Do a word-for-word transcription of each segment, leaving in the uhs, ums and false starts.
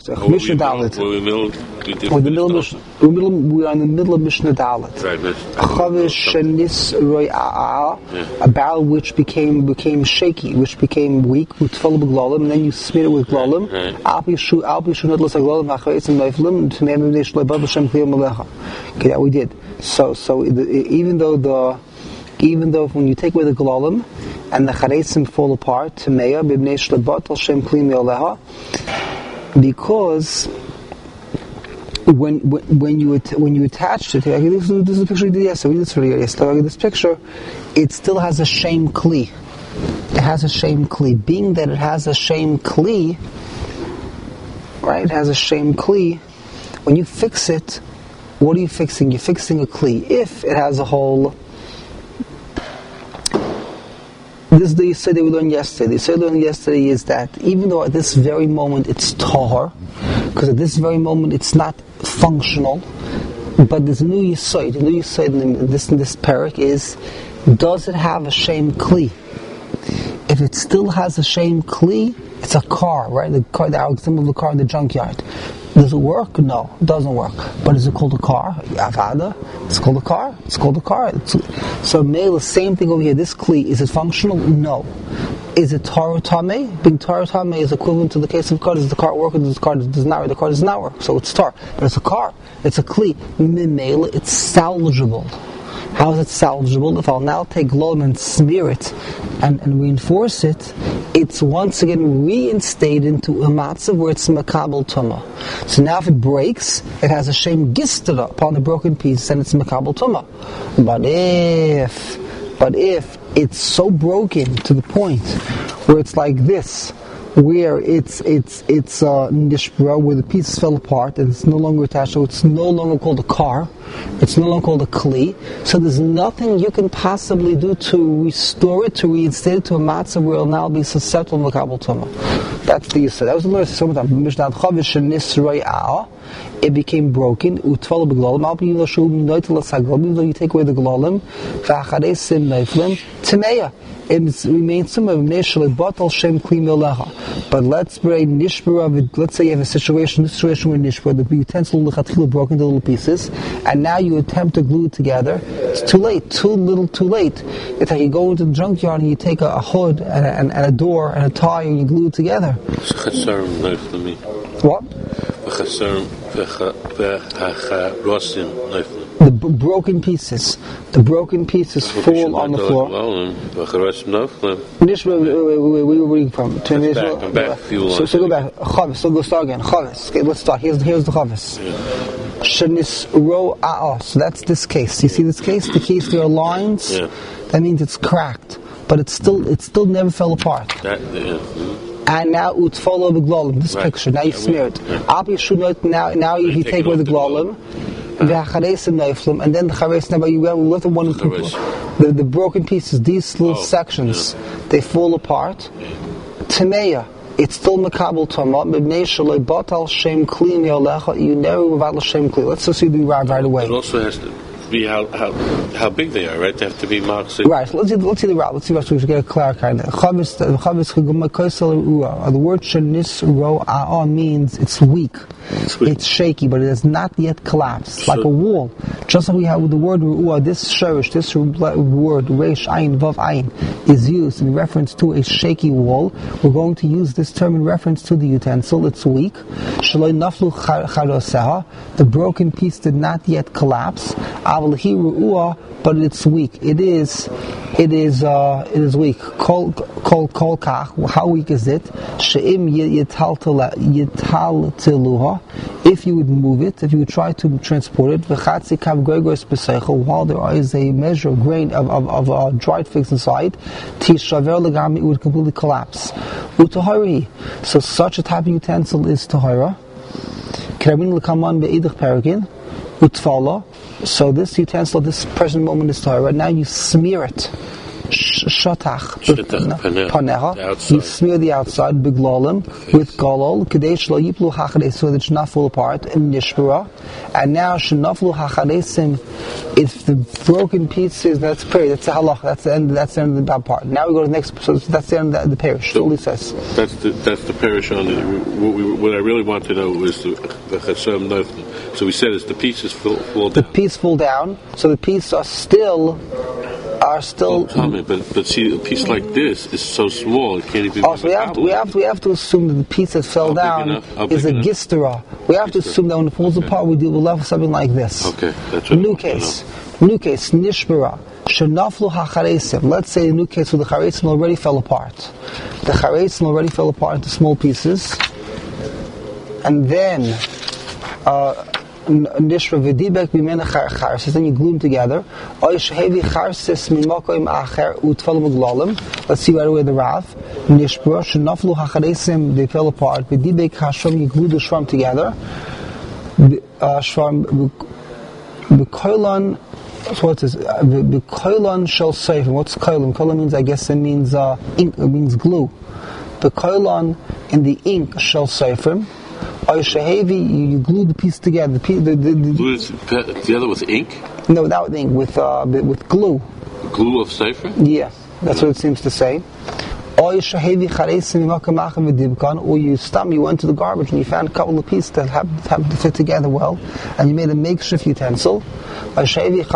Oh, Mishnah Dalet. We're in the middle. We are in the middle of Mishnah Dalet. Chavish shenis roi'ah, a barrel which became became shaky, which became weak with full of glolim, and then you smear it with glolim. Alpishu alpishu nudlas glolim v'achayis neiflim to name the shlebav Hashem kliyam melecha. Okay, that we did. So so the, even though the even though when you take away the glolim and the charesim fall apart, Tameya b'bnei shlebat al shem kli me'oleha, because when when, when you at, when you attach it, okay, this, this is a picture we did yesterday. We did this video yesterday. This picture, it still has a shem kli. It has a shem kli. Being that it has a shem kli, right? It has a shem kli. When you fix it, what are you fixing? You're fixing a kli. If it has a hole. This is the Yisod that we learned yesterday. The Yisod we learned yesterday is that even though at this very moment it's tahor, because at this very moment it's not functional, but there's a new Yisod. The new Yisod in this, in this parak is, does it have a shem kli? If it still has a shem kli, it's a car, right? The car, the example of the car in the junkyard. Does it work? No, it doesn't work. But is it called a car? Avada. It's called a car. It's called a car. It's, so, Mele, same thing over here. This kli, is it functional? No. Is it Torah Tameh? Being Torah Tameh is equivalent to the case of car. Does the car work or does the car does not work? The car does not work. So it's tar. But it's a car. It's a kli. Mele, it's salvageable. How is it salvageable? If I'll now take glolim and smear it and, and reinforce it, it's once again reinstated into a matzav where it's makabel tumah. So now if it breaks, it has a shem gistera upon the broken piece and it's makabel tumah. But if, but if it's so broken to the point where it's like this, where it's it's it's uh, nishbra, where the pieces fell apart and it's no longer attached, so it's no longer called a car, it's no longer called a kli. So there's nothing you can possibly do to restore it, to reinstate it to a matzah where it'll now be susceptible to makabel tumah. That's the Yisod. That was the Lord said sometime. Mishnah chavish shenis roi'ah. It became broken. Utfala b'glolim. Even though you take away the glolim, v'acharesim neiflim tameya. It remains some of neshel batal shem kli me'oleha. But let's bring nishbara. Let's say you have a situation, this situation where nishbara, the utensil lechatchila broken into little pieces, and now you attempt to glue it together. It's too late. Too little. Too late. It's like you go into the junkyard and you take a, a hood and a, and, and a door and a tie and you glue it together. What? The b- broken pieces, the broken pieces fall on the floor. Nishma, where are you reading from? Back, back, so, so go back. Chavis, so go start again. Chavis. Okay, let's start. Here's, here's the Chavis. Shenis ro a'ah. So that's this case. You see this case? The case there are lines. Yeah. That means it's cracked, but it's still, it still never fell apart. That, yeah. And now utfalo b'glolim. This right. picture. Now you yeah, smear it. Yeah. Now, now you, you take away the glolim. And then the chares never you left one of the the broken pieces, these little oh, sections, yeah. they fall apart. Yeah. Tameya, it's still makabel tumah. Mibnei shaloi batal shem kli me'olecha. You never revival shem kli. Let's just see the right right away. It also has to be how how how big they are, right? They have to be marked. Right. So let's see. Let's see the route. Let's see what we should get a clear kind of. Chavis chavis chaguma koisel ua. The word shenis ro a'ah means it's weak. It's, it's shaky, but it has not yet collapsed, so, like a wall. Just like we have with the word ru'ah, this shirish, this word reish ayin vav ayin is used in reference to a shaky wall. We're going to use this term in reference to the utensil. It's weak. Shaloi naflu charoseha. The broken piece did not yet collapse. Aval hi ru'ah, but it's weak. It is, it is, uh, it is weak. Kol kol kol kach. How weak is it? She'im yital tiluha. If you would move it, if you would try to transport it, while there is a measure of grain of, of, of uh, dried figs inside, it would completely collapse. So such a type of utensil is tahara. So this utensil, this present moment is tahara. Now you smear it. shatach Shatach paneha. You smear the outside biglalim with galol kadesh lo yiplu hachades, so that it should not fall apart in nishbara. And now shenaflu hachadesim, if the broken pieces, that's prayer. That's the halach. That's the end. That's the end of the bad part. Now we go to the next. So that's the end of the, the parish. So, all he says. That's the that's the parish on the. What, we, what I really want to know is the the chasam nothing. So we said is the pieces fall, fall down. The pieces fall down. So the pieces are still are still. Well, tell me, but but see, a piece like this is so small it can't even. Oh, so we have to, we have to, we have to assume that the piece that fell down is a gistera. We have to assume that when it falls okay. apart, we deal with something like this. Okay, that's right. New case, new case, nishbara. Shenaflu hacharesim. Let's say a new case where the charesim already fell apart. The charesim already fell apart into small pieces, and then uh, nishra v'dibek b'mena charsis. Then you glue them together. Oy shehevi charsis mimakoim acher utfalu meglalim. Let's see right away the Rav. Nishbara shenaflu hacharesim. They fell apart. V'dibek hashram. You glue the shram together. Shram b'koilan. So what is the koilon shall seifim? What's koilon? Koilon means, I guess it means uh, ink. It means glue. The koilon in the ink shall seifim. Or shahevi, you glue the piece together. The, the, the, the, glue is together with ink? No, without ink, with uh, with glue. Glue of seifim? Yeah, that's what it seems to say. Or you stop, you went to the garbage and you found a couple of pieces that happened, happened to fit together well, and you made a makeshift utensil. And afterwards,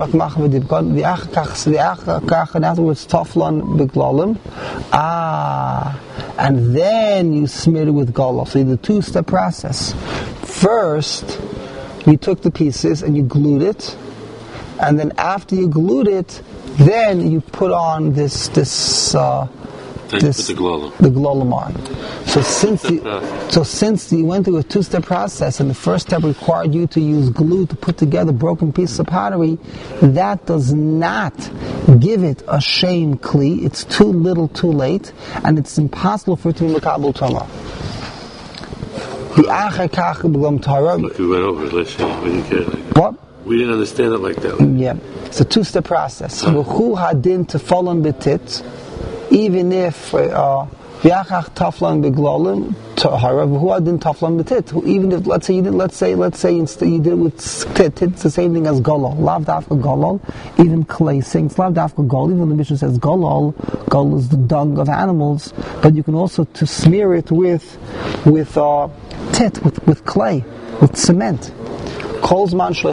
taflon beglalim. Ah, and then you smeared it with galal. So the two-step process. First, you took the pieces and you glued it, and then after you glued it, then you put on this this. Uh, This, the glolam. The glolam on. So since you, so since you went through a two-step process, and the first step required you to use glue to put together broken pieces of pottery, that does not give it a shame kli. It's too little, too late, and it's impossible for it to be makabel tama. The acher kach b'glam tara. Look, we went over it. Let's see. We didn't get it like that. What? We didn't understand it like that. Yeah, it's a two-step process. Who hadin to fall on betit. Even if Yachach Taflan Beglalim Tahara, who didn't Taflan Betit. Even if let's say you did let's say let's say instead you did it with tit, it's the same thing as Golol. Lav Dafka Golol, even clay sings Lav Dafka Golol, even the mission says Golol, Golol is the dung of animals, but you can also to smear it with with uh, tit, with, with clay, with cement. As long as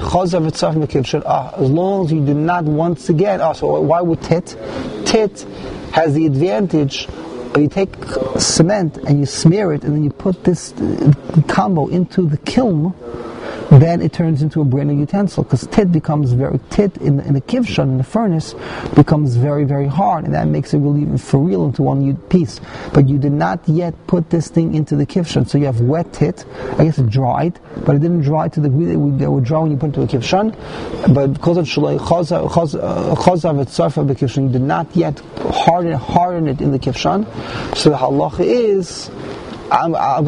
you do not once again, oh, so why would tit? Tit has the advantage of you take cement and you smear it and then you put this uh, combo into the kiln, then it turns into a brand new utensil, because tit becomes very, tit in the, in the kivshon, in the furnace, becomes very, very hard, and that makes it really even for real into one piece. But you did not yet put this thing into the kivshon, so you have wet tit. I guess it dried, but it didn't dry to the degree that it would, would dry when you put it into a kivshon. But because of shalai chazav etzarfa bekivshon, you did not yet harden harden it in the kivshon. So the halacha is, even if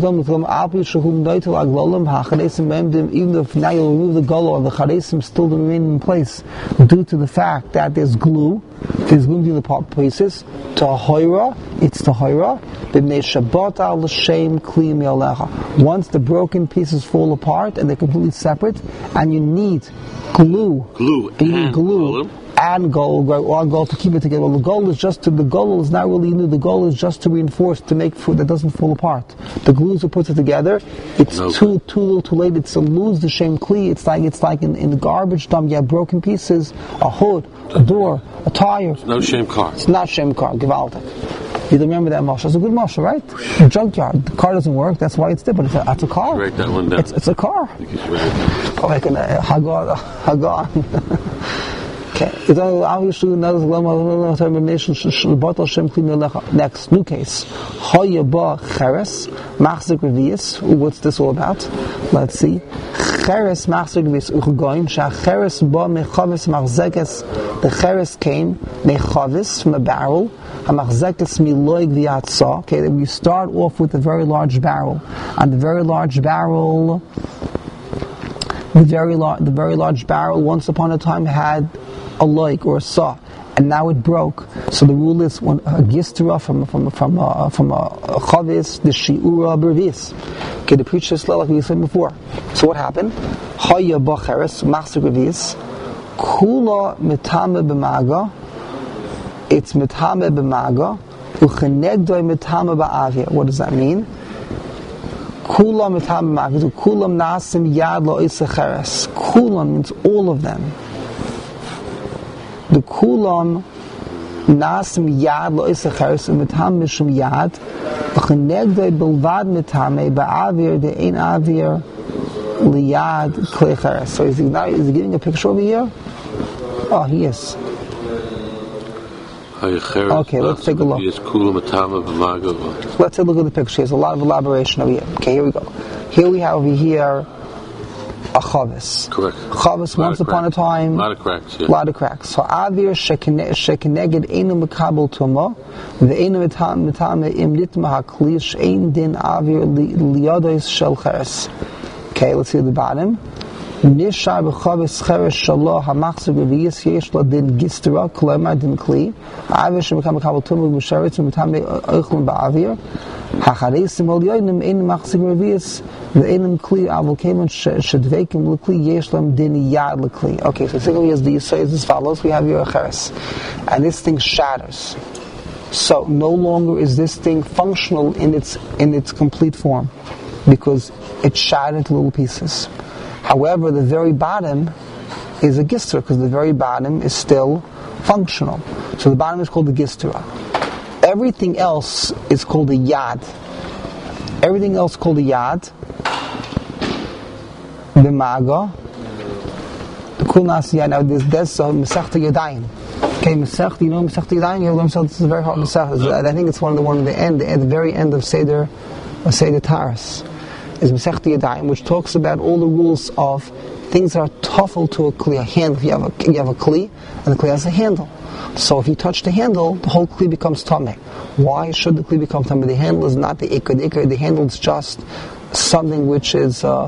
now you'll remove the golo, the charesim still remain in place due to the fact that there's glue, there's glue in the part pieces. Tahoira, it's tahoira. Once the broken pieces fall apart and they're completely separate, and you need glue, glue, and you need glue. And gold, or gold to keep it together. Well, the goal is just to, the goal is not really new. The goal is just to reinforce, to make food that doesn't fall apart. The glues that puts it together, it's no. too too little, too late. It's to lose the shem kli. It's like it's like in, in the garbage dump. You have broken pieces, a hood, a door, a tire. It's no shem car. It's not shem car. Gewaltig. You remember that mashal? It's a good mashal, right? A junkyard. The car doesn't work. That's why it's there. But it's a, it's a car. Write that one down. It's, it's a car. Oh, I can uh, Hagar, Hagar. Okay. Next, new case. What's this all about? Let's see. The cheres came mechavis from a barrel. Okay, then we start off with a very large barrel. And the very large barrel, the very large, the very large barrel, once upon a time had a loik or a saw, and now it broke. So the rule is when a gistra from from from uh, from a chavis the shiura bervis. Okay, the preacher is like we said before. So what happened? Haya bacheres machzir bervis kula mitame b'maga. It's mitame b'maga uchenegdoi mitame ba'avia. What does that mean? Kulam mitame b'maga. Kulam nasim yad lo isacheres. Kulam means all of them. The kulam nasim yad lo isacheres umitam mishum yad v'chenegdoi bilvad mitame ba'avir de ein avir liyad klecheres. So is he, now, is he giving a picture over here? Oh, he is. Okay, let's take a look. Let's take a look at the picture. There's a lot of elaboration over here. Okay, here we go. Here we have over here a chavis. Correct. Chavis, once upon a time. A lot of cracks, yeah. A lot of cracks. So, avir shekeneged einu mekabel tuma, ve'einu mitame im nitma hakli, she'ein din avir liyadois shel cheres. Okay, let's see at the bottom. Nishar b'chavis cheres shaloh hamachzir b'viyis yesh lo din gistra, kolema din kli, avir shemekam mekabel tuma, v'sheretz mitame oichlin ba'avir, hacharesim ol yoinim ein machzir b'viyis, ve'enim kli avol kemen shedveikim l'kli yesh lam din yad l'kli. Okay, so basically as the Yisrael is as follows, we have here a cheres, and this thing shatters. So no longer is this thing functional in its in its complete form, because it shattered into little pieces. However, the very bottom is a gistra, because the very bottom is still functional. So the bottom is called the gistra. Everything else is called a yad. Everything else is called a yad. The maga. The kulnas yad. Now there's there's uh, Masechta Yadayim. Okay, Masechta, you know Masechta Yadayim? You know themselves. This is a very hard Masechta. I think it's one of the one at the end, at the very end of Seder, of Seder Taras, is Masechta Yadayim, which talks about all the rules of things that are tuffle to a kli, a handle. If you have a you have a kli, and the kli has a handle. So if you touch the handle, the whole kli becomes tameh. Why should the kli become tameh? The handle is not the ikar. The ikar, the handle is just something which is uh,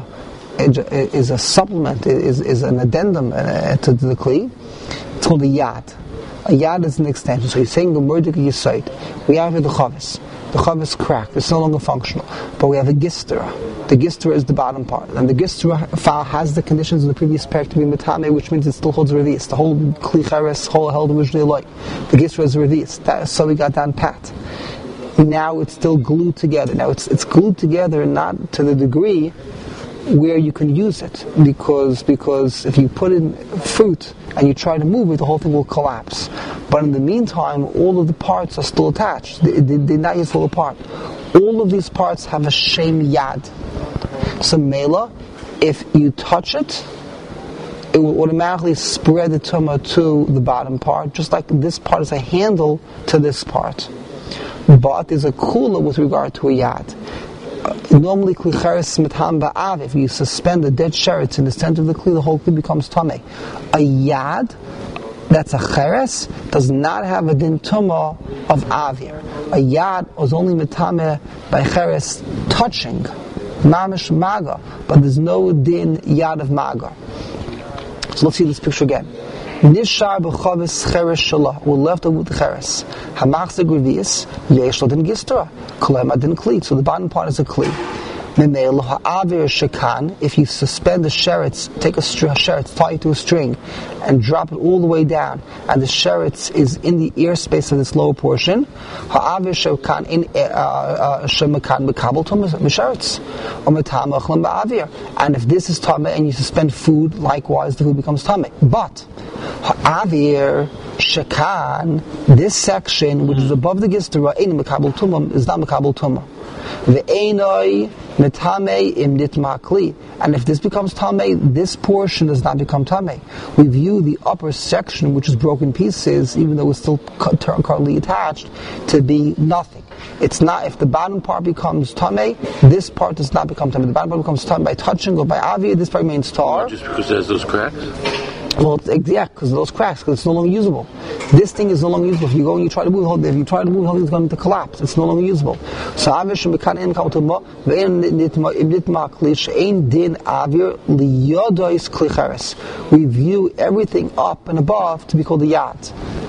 is a supplement, is is an addendum uh, to the kli. It's called a yad. A yad is an extension. So you're saying the murdik yisait. We have here the chavis. The chavis cracked. It's no longer functional. But we have a gistra. The gistra is the bottom part, and the gistra has the conditions of the previous parak to be metame, which means it still holds revis. The whole kli cheres, whole held originally like the gistra is revis. So we got down pat. Now it's still glued together. Now it's it's glued together not to the degree where you can use it, because because if you put in fruit and you try to move it, the whole thing will collapse. But in the meantime, all of the parts are still attached. They, they, they're not yet fall apart. All of these parts have a shem yad. So mela, if you touch it, it will automatically spread the tumah to the bottom part, just like this part is a handle to this part. But there's a kula with regard to a yad. Uh, normally, kli cheres mitam ba'av. If you suspend the dead sheretz in the center of the kli, the whole kli becomes tameh. A yad, that's a cheres, does not have a din tumah of avir. A yad was only mitameh by cheres touching, mamish maga, but there's no din yad of maga. So let's see this picture again. Nishar b'chavis cheres shalah. We're left over with the cheres. Hamachzir grivius yesh lo din gistra. Kolema din kli. So the bottom part is a kli. Memel ha'avir shekan. If you suspend the sheretz, take a sheretz, tie it to a string, and drop it all the way down, and the sheretz is in the ear space of this lower portion. Ha'avir shekan in shemakan mekabel tumah misheretz or metam achlam ba'avir. And if this is tameh and you suspend food, likewise the food becomes tameh. But ha'avir shekan, this section which is above the gistra, ain't mekabel tumah, is not mekabel tumah. Ve'enoi metame im nitma kli. And if this becomes tameh, this portion does not become tameh. We view the upper section, which is broken pieces, even though it's still currently attached, to be nothing. It's not, if the bottom part becomes tameh, this part does not become tameh. The bottom part becomes tameh by touching or by avia, this part remains tar. Just because it has those cracks? Well, yeah, because of those cracks, because it's no longer usable. This thing is no longer usable. If you go and you try to move the whole thing, if you try to move the whole thing, it's going to collapse. It's no longer usable. So, avish mekan en kautumah ve'en nitma nitma kli she'ein din avir liyodois kli cheres. We view everything up and above to be called the yad.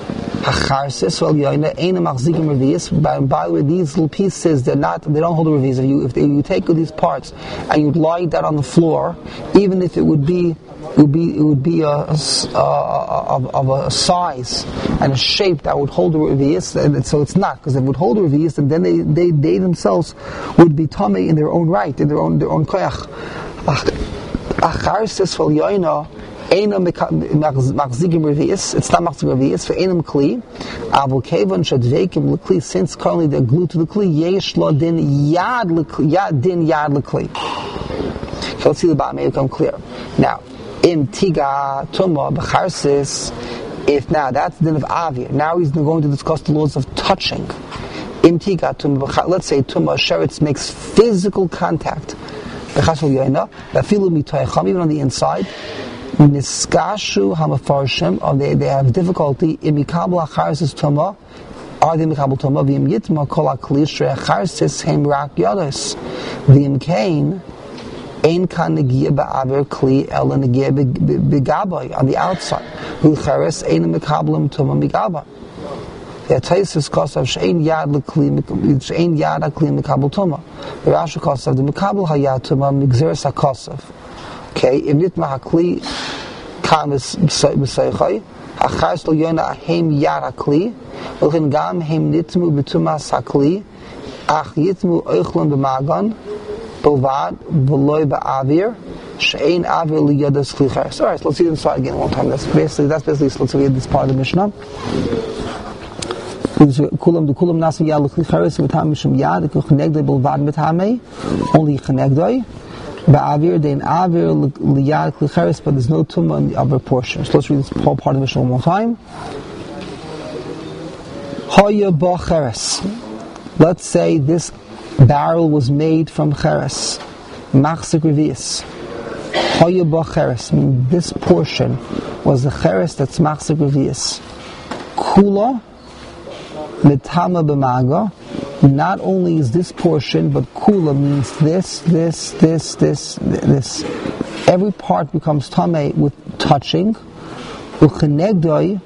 Acharsis, well, yoina, eina machzikim revius. By the way, these little pieces, they're not, they don't hold a revius. If you, if they, you take these parts and you lie that on the floor, even if it would be, it would be, it would be a, a, a, a, of a size and a shape that would hold a revius, and so it's not, because if it would hold a revius, then they, they, they themselves would be tamei in their own right, in their own, their own koyach. Acharsis, well, yoina, Einam machzikim revius. It's not machzikim revius for einam kli. Avol kevon shadveikim lekli. Since currently they're glued to the kli, yesh lo din yad lekli. Yad din yad lekli. So let's see the bottom. May become clear. Now, im tiga tuma b'charsis. If now that's the din of avir. Now he's going to discuss the laws of touching. Im tiga tuma b'charsis. Let's say tuma sheretz makes physical contact. B'chasol yoina. Bafilu mitoyacham, even on the inside. Niskashu hamafarshim, or they, they have difficulty in mikabel acharsis tuma. Are they mikabel tuma? V'im yitma kol aklish acharsis hem rak yodos. V'im kain ein kan negia ba'aver kli ela negia b'gaboy on the outside. V'charis ein mikabel tuma migaboy. The Taisus kosav she'ein yad l'kli she'ein yad akli mikabel tuma. The Rashi kosav the mikabel hayad tuma migzeres hakosav. Okay, if nitma hakli kam b'seichai, achars lo yona hem yad hakli, ulchin gam hem nitmu b'tumas hakli, ach yitmu oichlon b'magan, b'vad v'loi ba'avir, she'ein avir liyadas kli charis. All right, so let's see this slide again one time. That's basically, that's basically, so let's read this part of the Mishnah. Kulam the kulam nasu yad l'kli charis v'tam mishum yad, k'chenegdoi b'lvad mithamei, only chenegdoi. Ba'avir dein avir liyad klicheres, but there's no tumah in the upper portion. So let's read this whole part of the Mishnah one more time. Hoya ba cheres. Let's say this barrel was made from cheres. Machzik revius. Hoya ba cheres, meaning this portion was the cheres that's machzik revius. Kula mitama b'maga. Not only is this portion, but kula means this, this, this, this, this. Every part becomes tamei with touching. Uchenegdoi,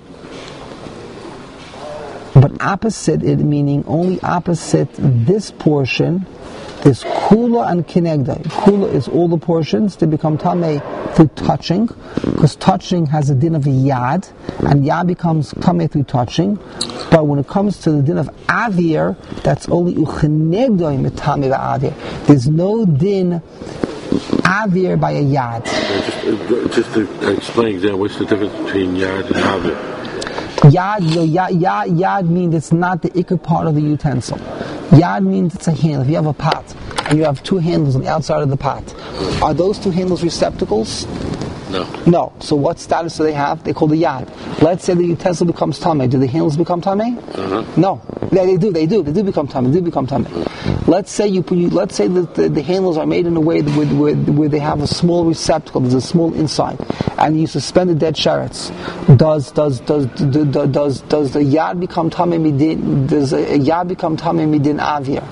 but opposite it, meaning only opposite this portion, is kula and kinegdoi. Kula is all the portions, they become tamei through touching, because touching has a din of a yad, and yad becomes tamei through touching. But when it comes to the din of avir, that's only uchenegdoi mitami avir. There's no din avir by a yad. Just, just to explain again, what's the difference between yad and avir? Yad, yad, yad, yad means it's not the ikar part of the utensil. Yad means it's a handle. If you have a pot and you have two handles on the outside of the pot, are those two handles receptacles? No. No. So what status do they have? They call the yad. Let's say the utensil becomes tamei. Do the handles become tamei? Uh-huh. No. Yeah, they do. They do. They do become tamei. They do become tamei. Uh-huh. Let's say you, you. Let's say that the, the handles are made in a way that where, where, where they have a small receptacle. There's a small inside, and you suspend the dead sherets. Does does does does does, does the yad become tamei midin? Does a yad become tamei midin avir?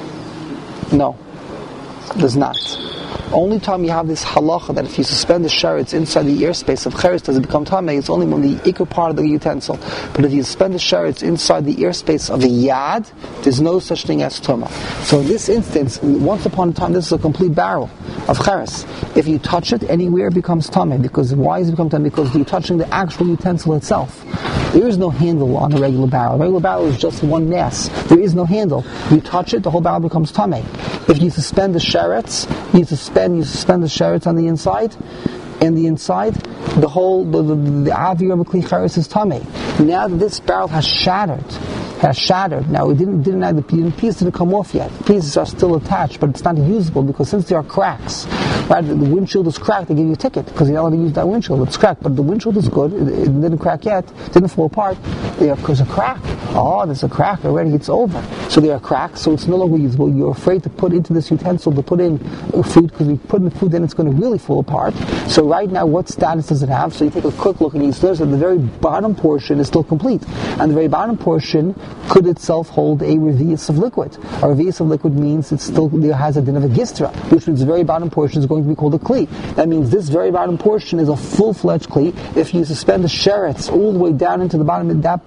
No, does not. Only time you have this halacha that if you suspend the sherets inside the airspace of cheres, does it become tamei? It's only when the ikar part of the utensil. But if you suspend the sherets inside the airspace of a yad, there's no such thing as tumah. So in this instance, once upon a time, this is a complete barrel of cheres. If you touch it anywhere, it becomes tamei. Because why does it become tamei? Because you're touching the actual utensil itself. There is no handle on a regular barrel. A regular barrel is just one mass. There is no handle. You touch it, the whole barrel becomes tamei. If you suspend the sherets, you suspend you suspend the sherets on the inside, and the inside, the whole the the, the avir of a kli cheres is tamei. Now that this barrel has shattered, has shattered. Now it didn't didn't have the, the piece didn't come off yet. The pieces are still attached, but it's not usable because since there are cracks, right? The, the windshield is cracked. They give you a ticket because you're not allowed to use that windshield. It's cracked, but the windshield is good. It, it didn't crack yet. Didn't fall apart. There's a crack. Oh, there's a crack already. It's over. So there are cracks. So it's no longer usable. You're afraid to put into this utensil to put in food because if you put in food, then it's going to really fall apart. So right now, what status does it have? So you take a quick look and you notice that the very bottom portion is still complete, and the very bottom portion could itself hold a revius of liquid. A revius of liquid means it still there has a din of a gistra, which means the very bottom portion is going to be called a kli. That means this very bottom portion is a full-fledged kli. If you suspend the sherets all the way down into the bottom, that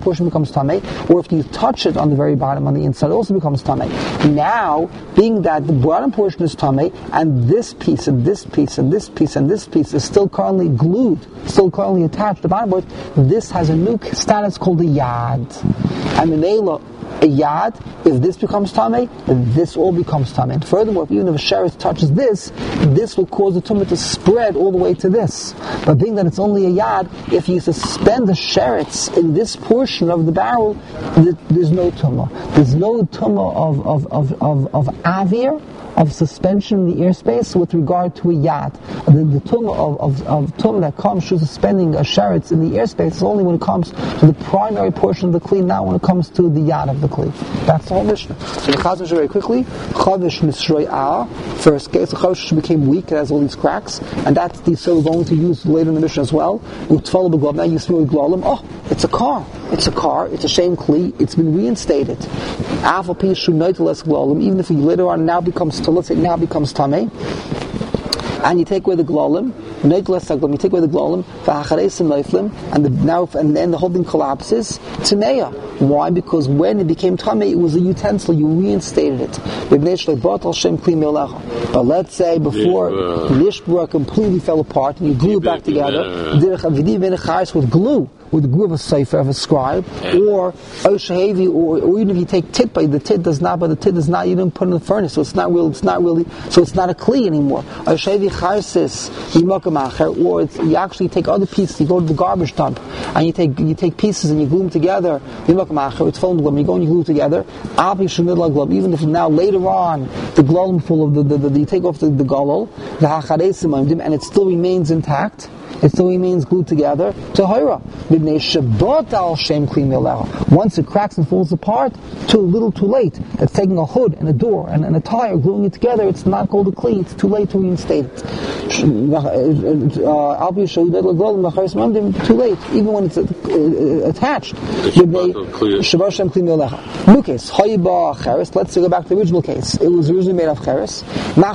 portion becomes tamei, or if you touch it on the very bottom, on the inside, it also becomes tamei. Now, being that the bottom portion is tamei, and this piece, and this piece, and this piece, and this piece is still currently glued, still currently attached to the bottom board, this has a new status called a yad. And the Mela, a yad, if this becomes tamei, this all becomes tamei. And furthermore, even if a sheretz touches this, this will cause the tumah to spread all the way to this. But being that it's only a yad, if you suspend the sheretz in this portion of the barrel, there's no tumah. There's no tumah of of of of, of avir, of suspension in the airspace with regard to a yad. The, the tumah of, of, of tumah that comes through suspending a sheretz in the airspace is only when it comes to the primary portion of the kli, not when it comes to the yad of the kli. That's the whole Mishnah. So the Chazon very quickly, Chavish Mishrei Ah, first case, the Chavish became weak, it has all these cracks, and that's the so we're going to use later in the Mishnah as well. Utfal b'glav, now you see with glalim, oh, it's a car. It's a car, it's a shame kli, it's been reinstated. Afal pi shunayt less glalim, even if he later on now becomes, to let's say now becomes tamei, and you take away the glalim, you take away the glalim, and the, now and then the whole thing collapses. Tameya. Why? Because when it became tamei, it was a utensil. You reinstated it. But let's say before the Lishbra completely fell apart and you glue it back together, with glue. With the glue of a sefer, of a scribe, or Oshahevi, or, or even if you take tit, but the tit does not, but the tit does not, you don't put it in the furnace, so it's not real, it's not really, so it's not a kli anymore. Oshahevi charsis, or it's, you actually take other pieces, you go to the garbage dump, and you take you take pieces and you glue them together, it's full of glue, you go and you glue together, even if now later on, the glum full of the, the, the, the you take off the, the galol, the hacharesim, and it still remains intact, it still remains glued together, tahira. Once it cracks and falls apart, too little too late. It's taking a hood and a door and, and a tire, gluing it together, it's not called a kli, it's too late to reinstate it. Too late, even when it's uh, attached. Let's go back to the original case. It was originally made of cheres.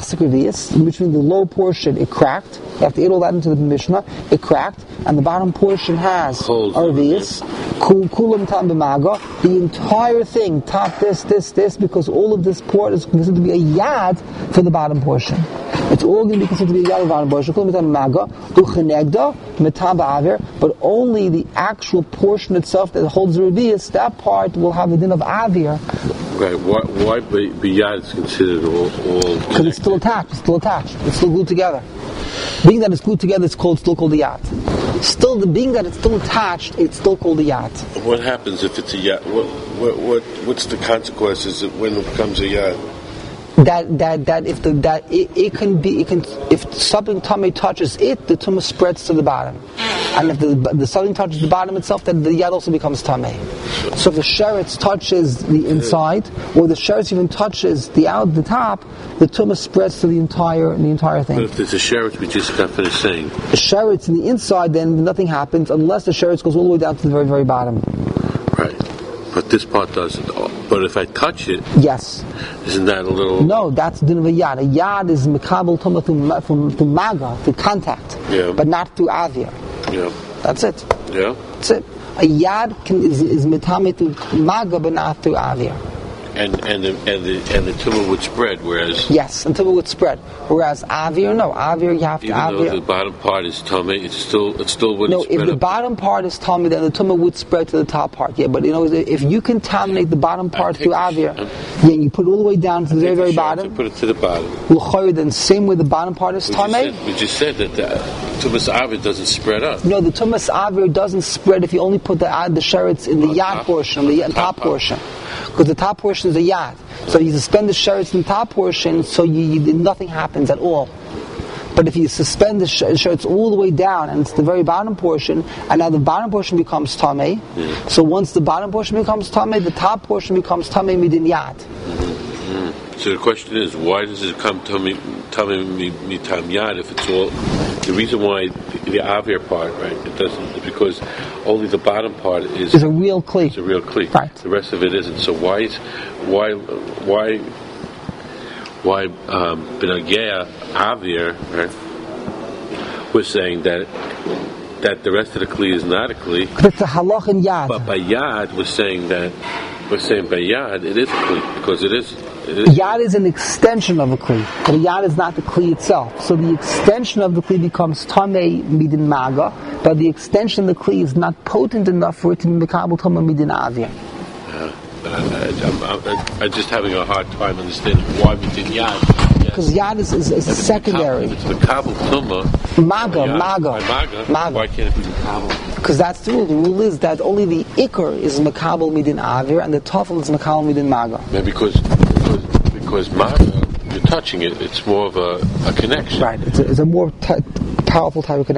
Between the low portion, it cracked. You have to add all that into the Mishnah. It cracked, and the bottom portion has arvius, kulam tam b'maga. The entire thing, top this, this, this, because all of this port is considered to be a yad for the bottom portion. It's all going to be considered to be a yad for the bottom portion. Kulam tam b'maga, uchenegda, metam ba'avir, but only the actual portion itself that holds the arvius, that part will have the din of avir. Right, why, why biyad is considered all... Because it's still attached, it's still attached, it's still glued together. Being that it's glued together, it's called still called a yad. Still, the being that it's still attached, it's still called a yad. What happens if it's a yad? What, what, what, what's the consequences when it becomes a yad? That that that if the that it, it can be it can if something tummy touches it, the tumah spreads to the bottom, and if the the something touches the bottom itself, then the yad also becomes tamei. So if the sheretz touches the inside, or the sheretz even touches the out the top, the tumah spreads to the entire the entire thing. But if there's a sheretz, we just got finished saying the sheretz in the inside, then nothing happens unless the sheretz goes all the way down to the very very bottom. Right, but this part doesn't. But if I touch it, yes, isn't that a little? No, that's din of a yad. A yad is mekabel tumah through through maga, through contact, yeah, but not through avir. Yeah, that's it. Yeah, that's it. A yad can, is is metame through maga, but not through avir. And and the and the and the tumah would spread, whereas yes, and tumah would spread. Whereas avir, no, avir you have to even avir. Though the bottom part is tumah, it's still it still wouldn't no, spread. No, if the up. bottom part is tumah, then the tumah would spread to the top part. Yeah, but you know, if you contaminate the bottom part through avir, yeah, you put it all the way down to the very very bottom. Put it to the bottom. L'chayr, then same way the bottom part is tumah. We just said that the tumas avir doesn't spread up. No, the tumas avir doesn't spread if you only put the the sheretz in the yad top, portion, the top, top portion, because the top portion is a yad. So you suspend the sheretz in the top portion, so you, you, nothing happens at all. But if you suspend the sheretz all the way down, and it's the very bottom portion, and now the bottom portion becomes tamei, yeah. So once the bottom portion becomes tamei, the top portion becomes tamei midin yad. Mm-hmm. So the question is, why does it come tamei mitam yad if it's all? The reason why the, the avir part, right, it doesn't, is because only the bottom part is is a real kli. It's a real kli. Right. The rest of it isn't. So why is why why why um, benagea avir? Right. We're saying that that the rest of the kli is not a kli. Because it's a halach in yad. But by yad, we're saying that we're saying by yad it is a kli because it is. It is Yad is an extension of a kli, but a yad is not the kli itself. So the extension of the kli becomes tamei midin maga, but the extension of the kli is not potent enough for it to be mekabel tamei midin avir. Yeah, but I, I, I'm, I'm, I'm just having a hard time understanding why we did yad. Because yad is, is, is secondary. If it's mekabel tamei Maga, yad, maga, by maga, maga. why can't it be mekabel? Because that's the rule. The rule is that only the ikr is mekabel midin avir and the tafel is mekabel midin maga. Yeah, because because, because maga, you're touching it. It's more of a, a connection. Right. It's a, it's a more t- powerful type of connection.